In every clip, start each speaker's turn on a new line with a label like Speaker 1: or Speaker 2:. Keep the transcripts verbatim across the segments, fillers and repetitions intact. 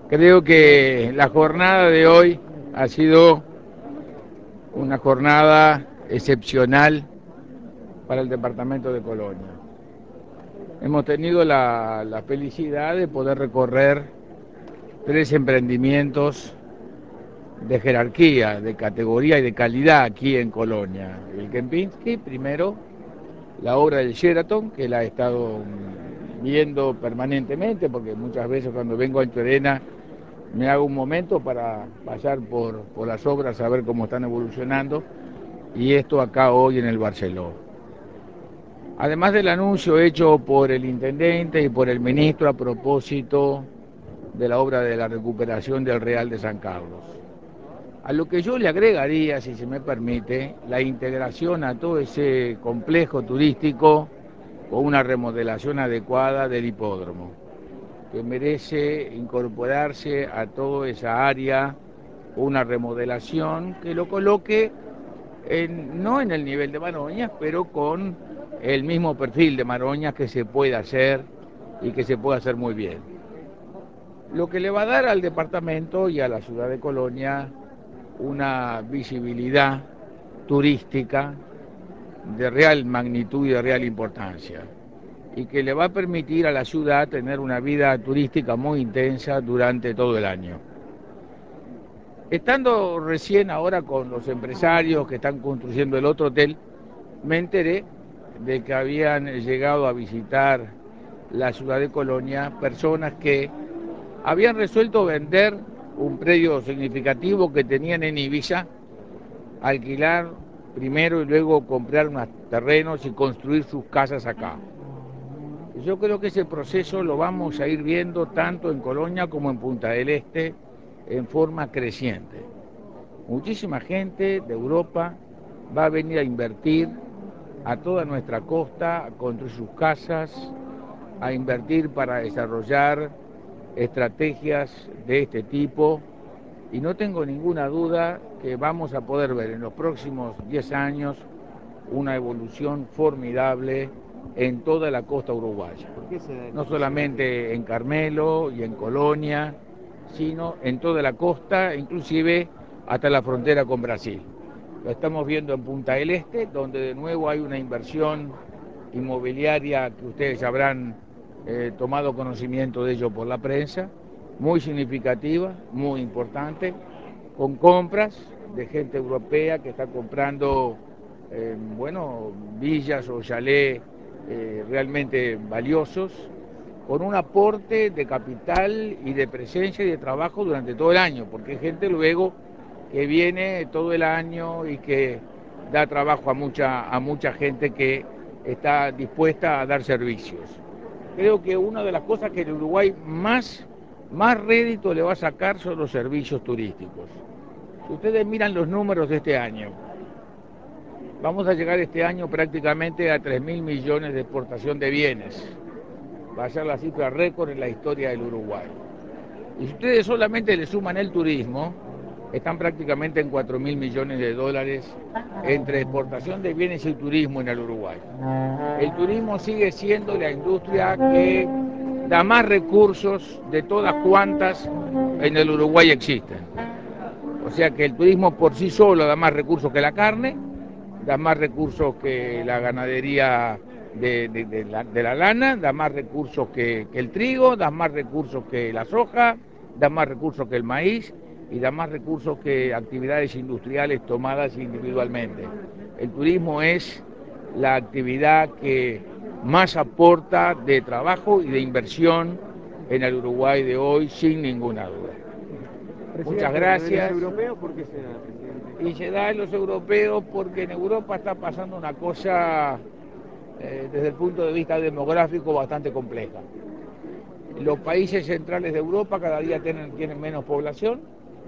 Speaker 1: Creo que la jornada de hoy ha sido una jornada excepcional para el departamento de Colonia. Hemos tenido la, la felicidad de poder recorrer tres emprendimientos de jerarquía, de categoría y de calidad aquí en Colonia. El Kempinski, primero, la obra del Sheraton, que la he estado viendo permanentemente, porque muchas veces cuando vengo a Anchorena me hago un momento para pasar por, por las obras a ver cómo están evolucionando, y esto acá hoy en el Barceló. Además del anuncio hecho por el intendente y por el ministro a propósito de la obra de la recuperación del Real de San Carlos. A lo que yo le agregaría, si se me permite, la integración a todo ese complejo turístico con una remodelación adecuada del hipódromo, que merece incorporarse a toda esa área, una remodelación que lo coloque en, no en el nivel de Maroñas, pero con el mismo perfil de Maroñas que se puede hacer y que se puede hacer muy bien. Lo que le va a dar al departamento y a la ciudad de Colonia una visibilidad turística de real magnitud y de real importancia, y que le va a permitir a la ciudad tener una vida turística muy intensa durante todo el año. Estando recién ahora con los empresarios que están construyendo el otro hotel, me enteré de que habían llegado a visitar la ciudad de Colonia personas que habían resuelto vender un predio significativo que tenían en Ibiza, alquilar primero y luego comprar unos terrenos y construir sus casas acá. Yo creo que ese proceso lo vamos a ir viendo tanto en Colonia como en Punta del Este en forma creciente. Muchísima gente de Europa va a venir a invertir a toda nuestra costa, a construir sus casas, a invertir para desarrollar estrategias de este tipo, y no tengo ninguna duda que vamos a poder ver en los próximos diez años una evolución formidable en toda la costa uruguaya, no solamente en Carmelo y en Colonia, sino en toda la costa, inclusive hasta la frontera con Brasil. Lo estamos viendo en Punta del Este, donde de nuevo hay una inversión inmobiliaria que ustedes habrán eh, tomado conocimiento de ello por la prensa, muy significativa, muy importante, con compras de gente europea que está comprando eh, bueno, villas o chalés eh, realmente valiosos, con un aporte de capital y de presencia y de trabajo durante todo el año, porque hay gente luego que viene todo el año y que da trabajo a mucha, a mucha gente que está dispuesta a dar servicios. Creo que una de las cosas que el Uruguay más, más rédito le va a sacar son los servicios turísticos. Si ustedes miran los números de este año, vamos a llegar este año prácticamente a tres mil millones de exportación de bienes. Va a ser la cifra récord en la historia del Uruguay. Y si ustedes solamente le suman el turismo, están prácticamente en cuatro mil millones de dólares entre exportación de bienes y turismo en el Uruguay. El turismo sigue siendo la industria que da más recursos de todas cuantas en el Uruguay existen. O sea que el turismo por sí solo da más recursos que la carne, da más recursos que la ganadería de, de, de, la, de la lana, da más recursos que, que el trigo, da más recursos que la soja, da más recursos que el maíz y da más recursos que actividades industriales tomadas individualmente. El turismo es la actividad que más aporta de trabajo y de inversión en el Uruguay de hoy, sin ninguna duda. Muchas gracias. ¿Los europeos por qué se da, presidente? Y se da en los europeos porque en Europa está pasando una cosa eh, desde el punto de vista demográfico bastante compleja. Los países centrales de Europa cada día tienen, tienen menos población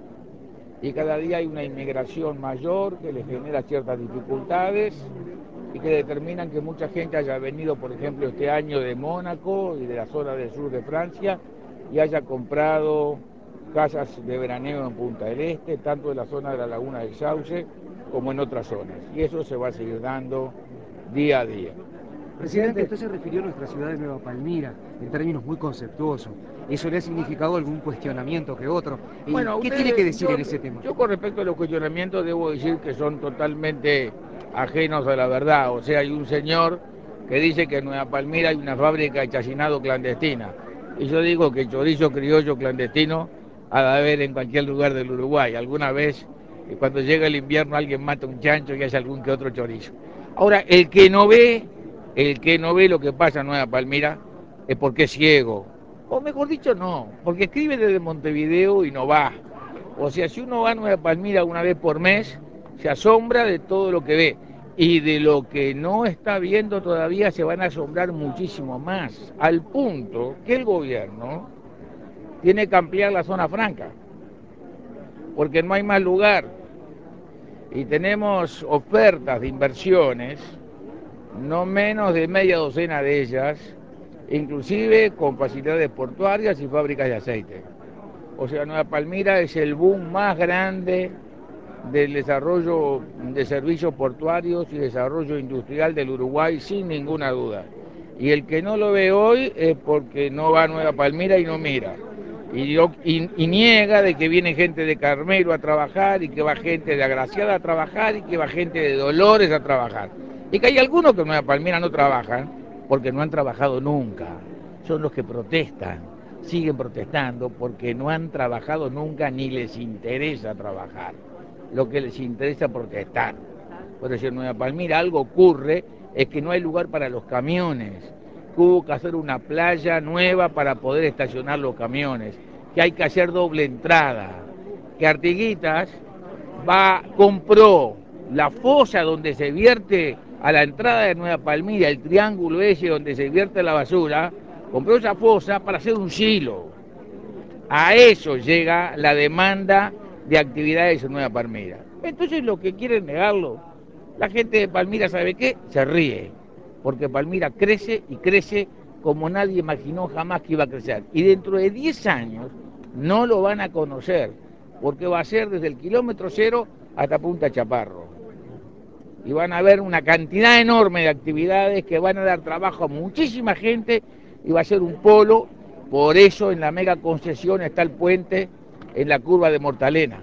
Speaker 1: y cada día hay una inmigración mayor que les genera ciertas dificultades y que determinan que mucha gente haya venido, por ejemplo, este año de Mónaco y de la zona del sur de Francia y haya comprado casas de veraneo en Punta del Este, tanto en la zona de la Laguna del Sauce como en otras zonas. Y eso se va a seguir dando día a día.
Speaker 2: Presidente, usted se refirió a nuestra ciudad de Nueva Palmira en términos muy conceptuosos. ¿Eso le ha significado algún cuestionamiento que otro? ¿Y
Speaker 1: Bueno,
Speaker 2: qué tiene
Speaker 1: ustedes,
Speaker 2: que decir
Speaker 1: yo,
Speaker 2: en ese tema?
Speaker 1: yo con respecto a los cuestionamientos debo decir que son totalmente ajenos a la verdad. O sea, hay un señor que dice que en Nueva Palmira hay una fábrica de chacinado clandestina. Y yo digo que chorizo criollo clandestino ha de haber en cualquier lugar del Uruguay. Alguna vez, eh, cuando llega el invierno, alguien mata un chancho y hace algún que otro chorizo. Ahora, el que no ve, el que no ve lo que pasa en Nueva Palmira es porque es ciego. O mejor dicho, no, porque escribe desde Montevideo y no va. O sea, si uno va a Nueva Palmira una vez por mes, se asombra de todo lo que ve. Y de lo que no está viendo todavía se van a asombrar muchísimo más, al punto que el gobierno tiene que ampliar la zona franca, porque no hay más lugar. Y tenemos ofertas de inversiones, no menos de media docena de ellas, inclusive con facilidades portuarias y fábricas de aceite. O sea, Nueva Palmira es el boom más grande del desarrollo de servicios portuarios y desarrollo industrial del Uruguay, sin ninguna duda. Y el que no lo ve hoy es porque no va a Nueva Palmira y no mira. Y, yo, y, y niega de que viene gente de Carmelo a trabajar y que va gente de Agraciada a trabajar y que va gente de Dolores a trabajar. Y que hay algunos que en Nueva Palmira no trabajan porque no han trabajado nunca. Son los que protestan, siguen protestando porque no han trabajado nunca ni les interesa trabajar. Lo que les interesa protestar. Por eso en Nueva Palmira algo ocurre, es que no hay lugar para los camiones, que hubo que hacer una playa nueva para poder estacionar los camiones, que hay que hacer doble entrada, que Artiguitas va, compró la fosa donde se vierte a la entrada de Nueva Palmira, el triángulo ese donde se vierte la basura, compró esa fosa para hacer un silo. A eso llega la demanda de actividades en Nueva Palmira. Entonces lo que quieren negarlo, la gente de Palmira, ¿sabe qué? Se ríe, porque Palmira crece y crece como nadie imaginó jamás que iba a crecer. Y dentro de diez años no lo van a conocer, porque va a ser desde el kilómetro cero hasta Punta Chaparro. Y van a ver una cantidad enorme de actividades que van a dar trabajo a muchísima gente y va a ser un polo. Por eso en la mega concesión está el puente en la curva de Mortalena.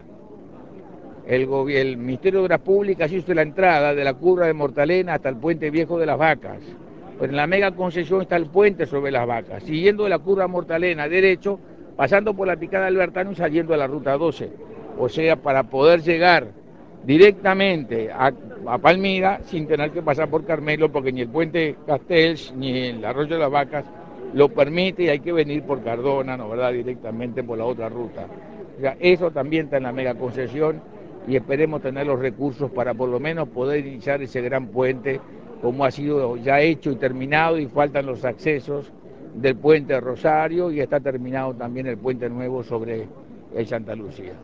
Speaker 1: El, el Ministerio de Obras Públicas hizo la entrada de la curva de Mortalena hasta el puente viejo de las Vacas. Pero en la mega concesión está el puente sobre las Vacas, siguiendo de la curva Mortalena derecho, pasando por la picada Albertano y saliendo a la ruta doce. O sea, para poder llegar directamente a, a Palmira sin tener que pasar por Carmelo, porque ni el puente Castells ni el arroyo de las Vacas lo permite y hay que venir por Cardona, ¿no, verdad? Directamente por la otra ruta. O sea, eso también está en la mega concesión y esperemos tener los recursos para por lo menos poder iniciar ese gran puente como ha sido ya hecho y terminado, y faltan los accesos del puente Rosario y está terminado también el puente nuevo sobre el Santa Lucía.